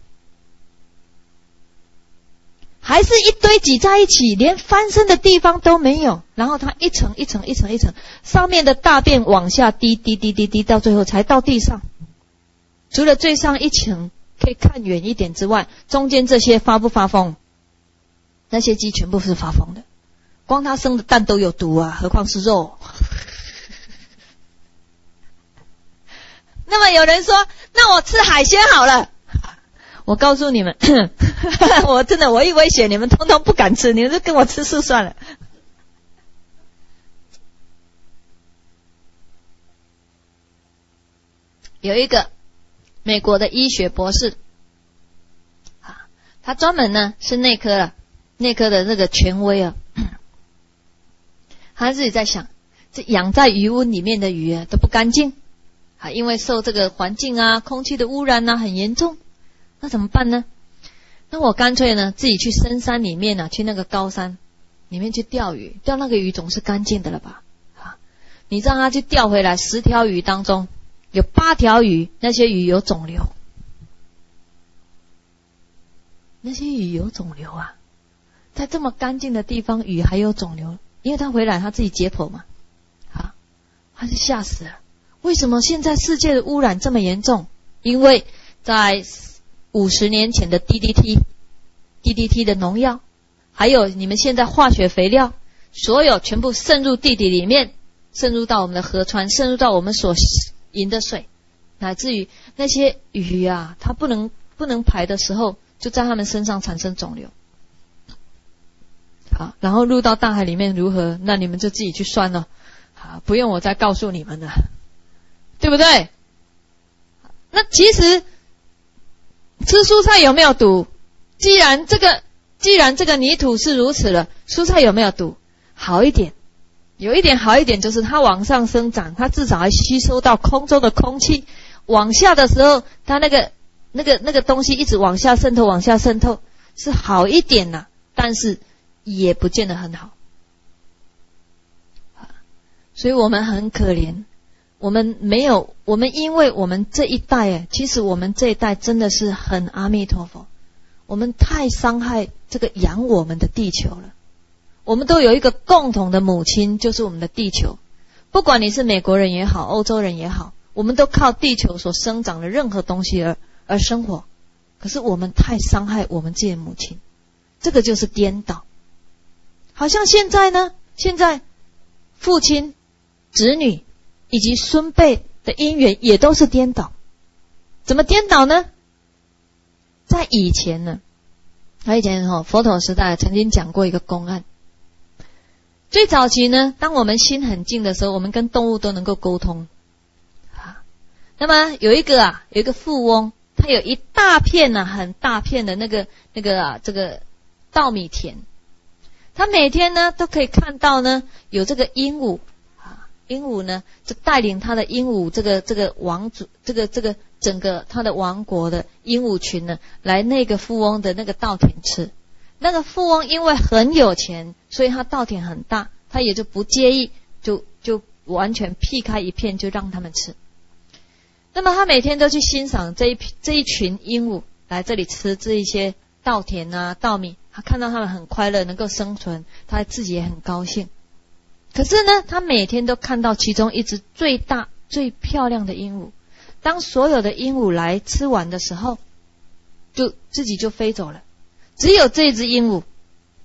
[SPEAKER 1] 还是一堆挤在一起，连翻身的地方都没有，然后它一层一层一层一层，上面的大便往下滴滴滴滴滴，到最后才到地上。除了最上一层可以看远一点之外，中间这些发不发疯？那些鸡全部是发疯的，光它生的蛋都有毒啊，何况是肉。那么有人说，那我吃海鲜好了。我告诉你们，我一威胁你们通通不敢吃，你们就跟我吃素算了。有一个美国的医学博士，他专门呢是内科的这个权威啊，他自己在想，这养在鱼温里面的鱼啊都不干净啊，因为受这个环境啊、空气的污染啊很严重。那怎么办呢？那我干脆呢自己去深山里面啊，去那个高山里面去钓鱼，钓那个鱼总是干净的了吧？你让他去钓回来，10条鱼当中有8条鱼，那些鱼有肿瘤，那些鱼有肿瘤啊！在这么干净的地方，鱼还有肿瘤，因为他回来他自己解剖嘛，他就吓死了。为什么现在世界的污染这么严重？因为在50年前的 DDT 的农药，还有你们现在化学肥料，所有全部渗入地底里面，渗入到我们的河川，渗入到我们所饮的水，乃至于那些鱼啊，它不能排的时候，就在它们身上产生肿瘤。好，然后入到大海里面如何？那你们就自己去算了，好，不用我再告诉你们了，对不对？那其实吃蔬菜有没有毒？既然这个泥土是如此了，蔬菜有没有毒？好一点，有一点好一点，就是它往上生长，它至少还吸收到空中的空气，往下的时候，它那个东西一直往下渗透，是好一点啦，但是也不见得很好。所以我们很可怜。我们因为我们这一代其实我们这一代真的是很阿弥陀佛，我们太伤害这个养我们的地球了。我们都有一个共同的母亲，就是我们的地球。不管你是美国人也好，欧洲人也好，我们都靠地球所生长的任何东西而生活。可是我们太伤害我们自己的母亲，这个就是颠倒。好像现在父亲、子女以及孙辈的因缘也都是颠倒。怎么颠倒呢？在以前呢，佛陀时代曾经讲过一个公案。最早期呢，当我们心很静的时候，我们跟动物都能够沟通。那么有一个富翁，他有一大片很大片的这个稻米田，他每天呢都可以看到呢有这个鹦鹉。鹦鹉呢，就带领他的鹦鹉这个王族，这个整个他的王国的鹦鹉群呢，来那个富翁的那个稻田吃。那个富翁因为很有钱，所以他稻田很大，他也就不介意，就完全劈开一片就让他们吃。那么他每天都去欣赏这一群鹦鹉来这里吃这一些稻田啊稻米，他看到他们很快乐，能够生存，他自己也很高兴。可是呢，他每天都看到其中一只最大最漂亮的鹦鹉，当所有的鹦鹉来吃完的时候，就自己就飞走了。只有这只鹦鹉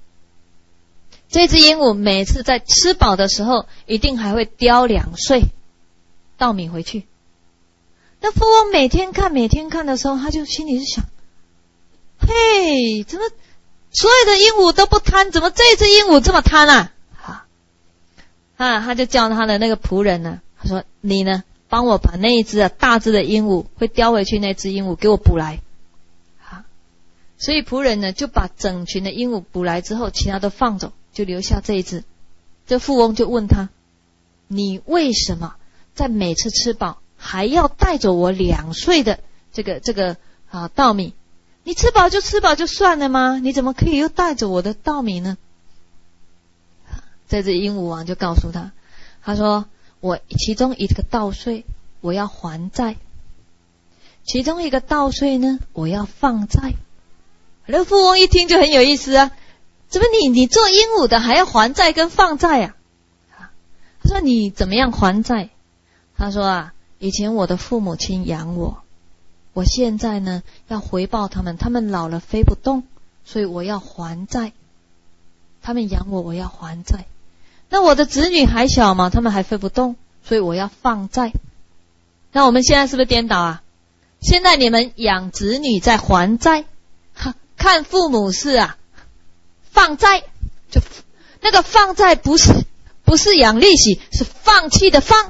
[SPEAKER 1] 每次在吃饱的时候，一定还会叼2穗稻米回去。那富翁每天看的时候，他就心里就想，嘿，怎么所有的鹦鹉都不贪，怎么这只鹦鹉这么贪啊？他就叫他的那个仆人呢，他说你呢帮我把那一只大只的鹦鹉会叼回去那只鹦鹉给我捕来。所以仆人呢就把整群的鹦鹉捕来之后，其他都放走，就留下这一只。这富翁就问他，你为什么在每次吃饱还要带走我2岁的这个稻米？你吃饱就算了吗？你怎么可以又带走我的稻米呢？这只鹦鹉王就告诉他，他说我其中一个稻穗我要还债，其中一个稻穗呢我要放债。那富翁一听就很有意思啊，怎么你做鹦鹉的还要还债跟放债啊？他说你怎么样还债？他说以前我的父母亲养我，我现在呢要回报他们，他们老了飞不动，所以我要还债。他们养我，我要还债。那我的子女还小嘛，他们还飞不动，所以我要放债。那我们现在是不是颠倒啊？现在你们养子女在还债，看父母是放债，就那个放债不是养利息，是放弃的放。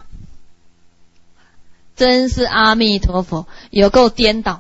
[SPEAKER 1] 真是阿弥陀佛，有够颠倒。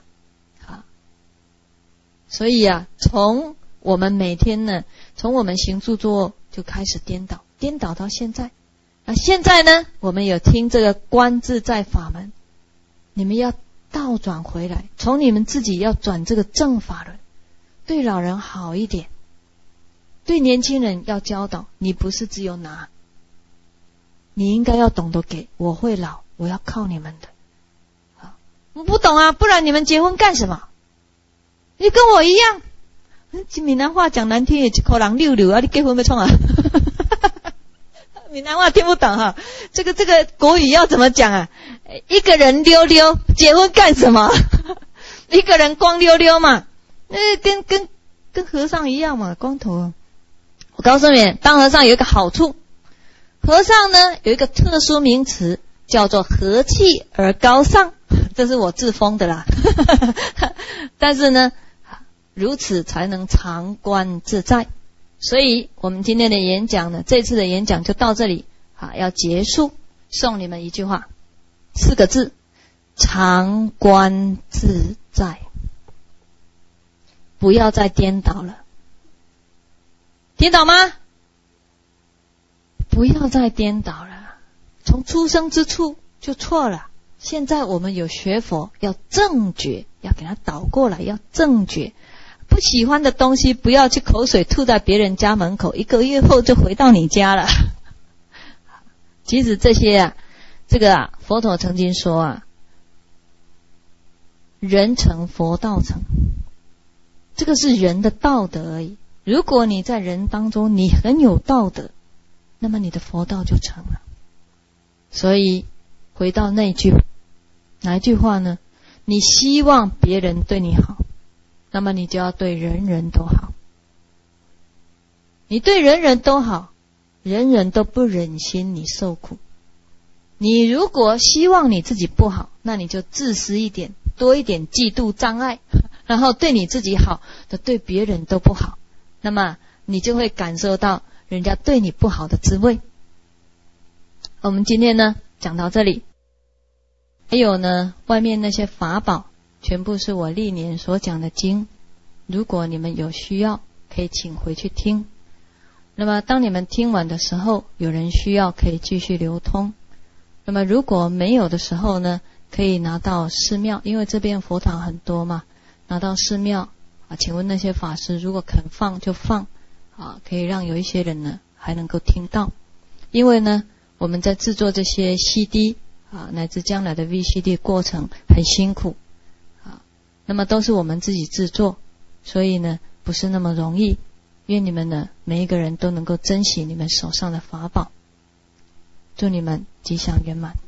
[SPEAKER 1] 所以从我们每天呢，从我们行住坐卧就开始颠倒到现在。现在呢，我们有听这个观自在法门，你们要倒转回来，从你们自己要转这个正法轮，对老人好一点，对年轻人要教导，你不是只有拿，你应该要懂得给。我会老，我要靠你们的。我不懂啊，不然你们结婚干什么？你跟我一样，闽南话讲难听，一口人溜溜啊，你结婚要创啊？闽南话听不懂哈，这个国语要怎么讲啊？一个人溜溜，结婚干什么？一个人光溜溜嘛，跟和尚一样嘛，光头。我告诉你，当和尚有一个好处，和尚呢有一个特殊名词，叫做和气而高尚，这是我自封的啦。但是呢，如此才能常观自在。所以我们今天的演讲呢，这次的演讲就到这里要结束。送你们一句话，4个字：常观自在。不要再颠倒了，颠倒吗？不要再颠倒了，从出生之处就错了。现在我们有学佛，要正觉，要给它倒过来，要正觉。不喜欢的东西不要去口水吐在别人家门口，1个月后就回到你家了。其实这些佛陀曾经说人成佛道成，这个是人的道德而已。如果你在人当中你很有道德，那么你的佛道就成了。所以回到哪一句话呢？你希望别人对你好，那么你就要对人人都好。你对人人都好，人人都不忍心你受苦。你如果希望你自己不好，那你就自私一点，多一点嫉妒障碍，然后对你自己好的，对别人都不好，那么你就会感受到人家对你不好的滋味。我们今天呢讲到这里，还有呢外面那些法宝全部是我历年所讲的经，如果你们有需要可以请回去听。那么当你们听完的时候，有人需要可以继续流通，那么如果没有的时候呢，可以拿到寺庙，因为这边佛堂很多嘛，拿到寺庙请问那些法师如果肯放就放可以让有一些人呢还能够听到。因为呢我们在制作这些 CD乃至将来的 VCD 过程很辛苦那么都是我们自己制作，所以呢不是那么容易。愿你们呢每一个人都能够珍惜你们手上的法宝，祝你们吉祥圆满。